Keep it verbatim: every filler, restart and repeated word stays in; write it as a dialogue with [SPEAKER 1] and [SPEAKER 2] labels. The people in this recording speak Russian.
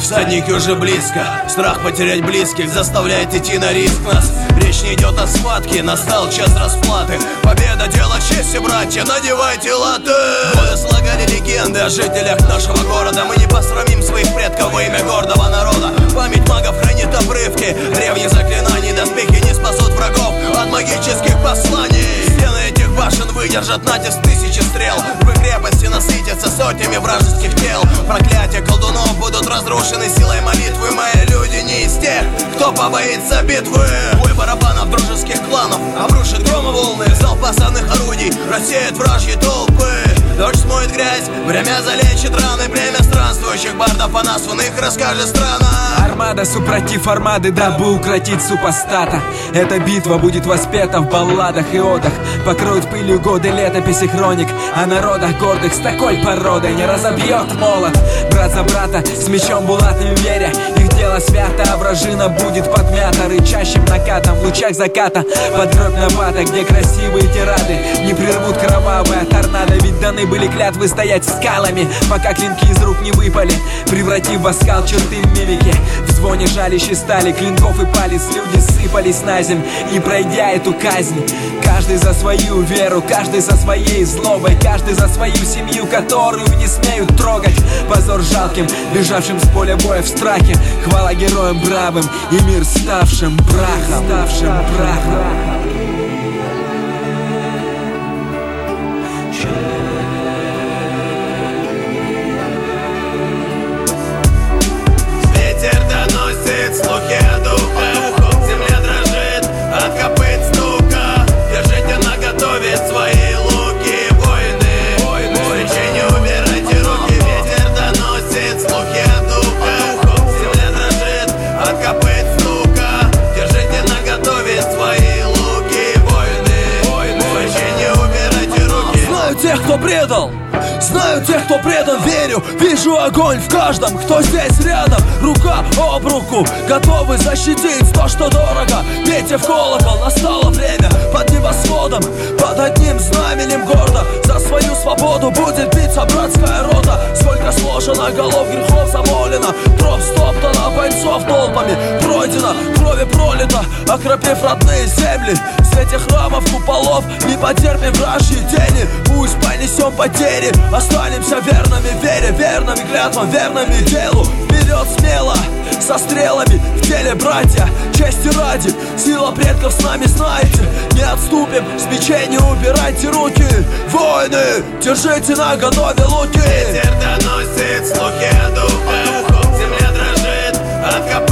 [SPEAKER 1] Всадники уже близко, страх потерять близких заставляет идти на риск нас. Речь не идет о схватке, настал час расплаты. Победа, дело чести, братья, надевайте латы. Годы слагали легенды о жителях нашего города. Мы не посрамим своих предков во имя гордого народа. Память магов хранит обрывки древних заклинаний. Доспехи не спасут врагов от магических посланий. Стены этих башен выдержат натиск тысячи стрел. В их крепости насытятся сотнями вражеских тел. Проклятия колдунов будут разрушены силой молитвы. Мои люди не из тех, кто побоится битвы. Бой барабанов дружеских кланов обрушит громы волны. Залп осадных орудий рассеет вражьи толпы. Дождь смоет грязь, время залечит раны. Племя странствующих бардов о нас в их расскажет страна.
[SPEAKER 2] Армада супротив армады, дабы укротить супостата. Эта битва будет воспета в балладах и одах. Покроют пылью годы летописи хроник о народах гордых с такой породой не разобьет молот. Брат за брата с мечом булатным веря, их дело свято, а вражина будет подмята рычащим накатом в лучах заката. Под гроб напада, где красивые тирады не прервут кровавая торнадо. Ведь даны были клятвы стоять скалами, пока клинки из рук не выпали, превратив в оскал черты в мимике. В звоне жалящей стали клинков и палец люди сыпались на земь, не пройдя эту казнь. Каждый за свою веру, каждый за своей злобой, каждый за свою семью, которую не смеют трогать. Позор жалким, бежавшим с поля боя в страхе. Хвала героям бравым и мир ставшим прахом, ставшим прахом.
[SPEAKER 1] Ветер доносит слухи о духах, земля дрожит от копыт стука. Держите наготове свои луки, воины, свечи не убирайте руки. Ветер доносит слухи о духах, земля дрожит от копыт стука. Держите наготове свои луки, воины, свечи не убирайте руки.
[SPEAKER 3] Знаю тех, кто предал, знаю тех, кто предан, верю. Вижу огонь в каждом, кто здесь рядом. Рука об руку, готовы защитить то, что дорого. Пейте в колокол, настало время. Под небосводом, под одним знаменем гордо за свою свободу будет биться братская рота. Сколько сложено голов, грехов замолено, троп стоптано, бойцов толпами пройдено, крови пролито, окропив родные земли. В свете храмов, куполов не потерпим вражьи тени. Пусть понесем потери, останемся верными вере, верными клятвам, верными делу. Вперед смело, со стрелами в теле, братья, чести ради. Сила предков с нами, знаете, не отступим, с мечей не убирайте руки. Воины, держите наготове луки.
[SPEAKER 1] Ветер доносит слухи о духах, земля дрожит от копыт